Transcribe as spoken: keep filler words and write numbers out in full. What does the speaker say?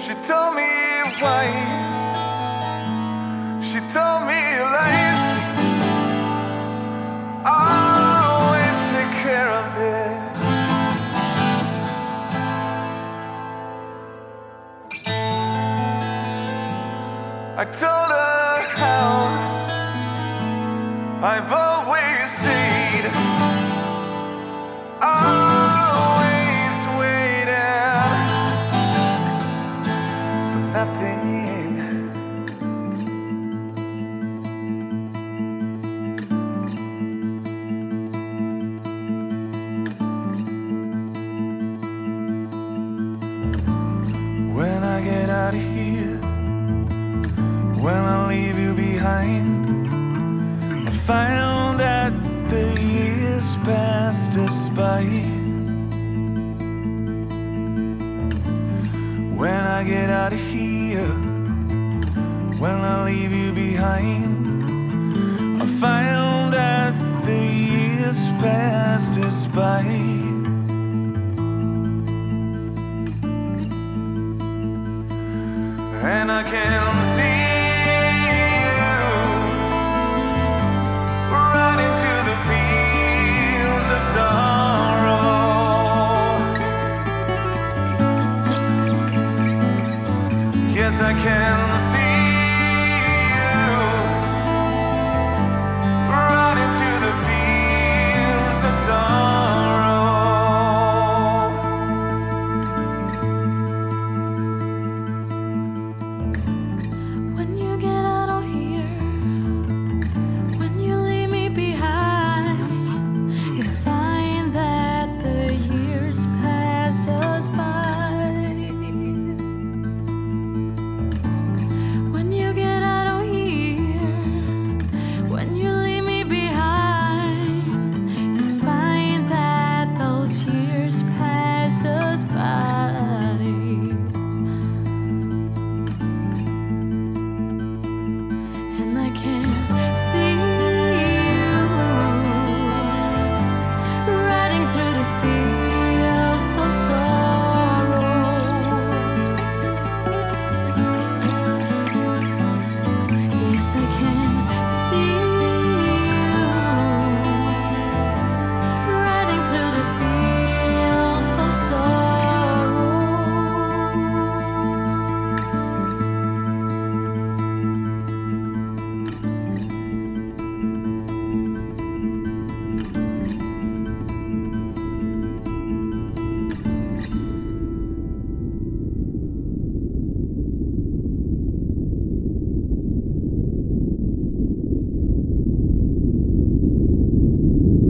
She told me why. She told me lies. Always take care of it. I told her how I've always stayed, always waiting for nothing. When I get out of here, when I leave you behind, I found that the years passed us by. When I get out of here, when I leave you behind, I found that the years passed us by. And I can see yes, I can see